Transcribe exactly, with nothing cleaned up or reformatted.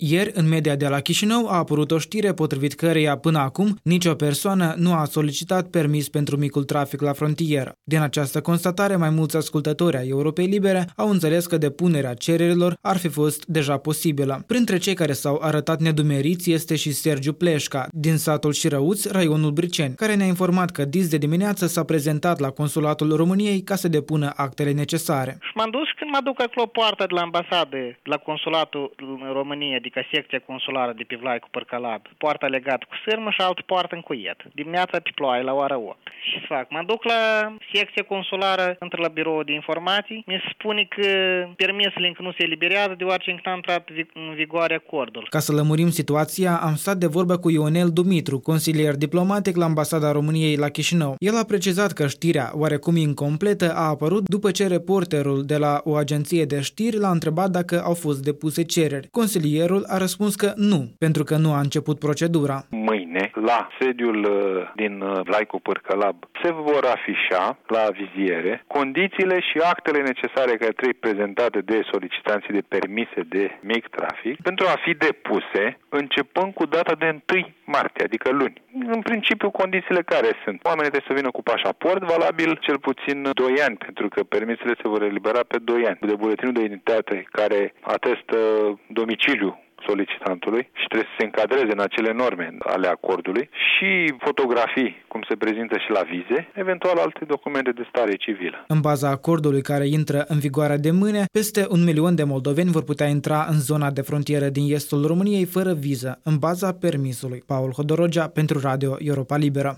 Ieri, în media de la Chișinău, a apărut o știre potrivit căreia, până acum, nicio persoană nu a solicitat permis pentru micul trafic la frontieră. Din această constatare, mai mulți ascultători ai Europei Libere au înțeles că depunerea cererilor ar fi fost deja posibilă. Printre cei care s-au arătat nedumeriți este și Sergiu Pleșca, din satul Șirăuți, raionul Briceni, care ne-a informat că dis de dimineață s-a prezentat la Consulatul României ca să depună actele necesare. Și m-am dus când mă duc la poarta de la ambasadă, la Consulatul României, adică secția consulară de pe Vlai cu Părcălab, poarta legată cu sârmă și altă poartă în cuiet. Dimineața pe ploaie la ora opt. Și fac, mă duc la secția consulară, intră la birou de informații, mi se spune că permisele încă nu se eliberează deoarece încă n-a intrat în vigoare acordul. Ca să lămurim situația, am stat de vorbă cu Ionel Dumitru, consilier diplomatic la Ambasada României la Chișinău. El a precizat că știrea, oarecum incompletă, a apărut după ce reporterul de la o agenție de știri l-a întrebat dacă au fost depuse cereri. Consilierul a răspuns că nu, pentru că nu a început procedura. Mâine, la sediul din Vlai cu Pârcălab, se vor afișa la viziere condițiile și actele necesare care trebuie prezentate de solicitanții de permise de mic trafic pentru a fi depuse începând cu data de întâi martie, adică luni. În principiu, condițiile care sunt? Oamenii trebuie să vină cu pașaport valabil cel puțin doi ani, pentru că permisele se vor elibera pe doi ani, de buletinul de identitate care atestă domiciliul solicitantului și trebuie să se încadreze în acele norme ale acordului și fotografii, cum se prezintă și la vize, eventual alte documente de stare civilă. În baza acordului care intră în vigoare de mâine, peste un milion de moldoveni vor putea intra în zona de frontieră din estul României fără viză, în baza permisului. Paul Hodorogea pentru Radio Europa Liberă.